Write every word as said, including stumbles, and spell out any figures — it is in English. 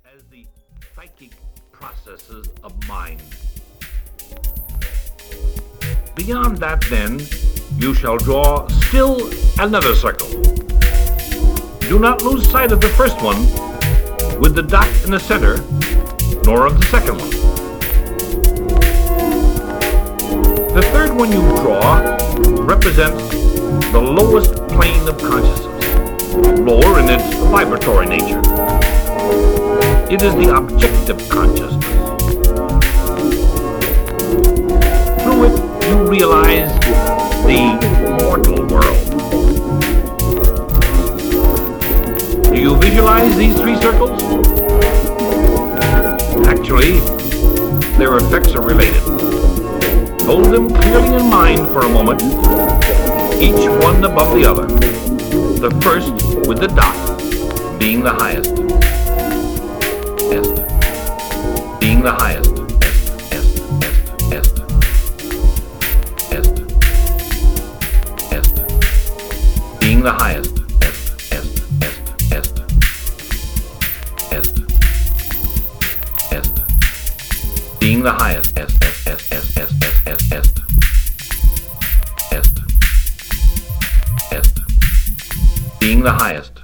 as the psychic processes of mind. Beyond that, then, you shall draw still another circle. Do not lose sight of the first one with the dot in the center, nor of the second one. The third one you draw represents the lowest plane of consciousness, lower in its vibratory nature. It is the objective consciousness. Through it, you realize the mortal world. Do you visualize these three circles? Actually, their effects are related. Hold them clearly in mind for a moment, each one above the other. The first with the dot being the highest. Est. Being the highest. Est, est, est, est. Est. Being the highest. Est, est, est, est. Est. Est. Being the highest. Est, est, est, est, est, est, est. Est. Est. Est. Being the highest.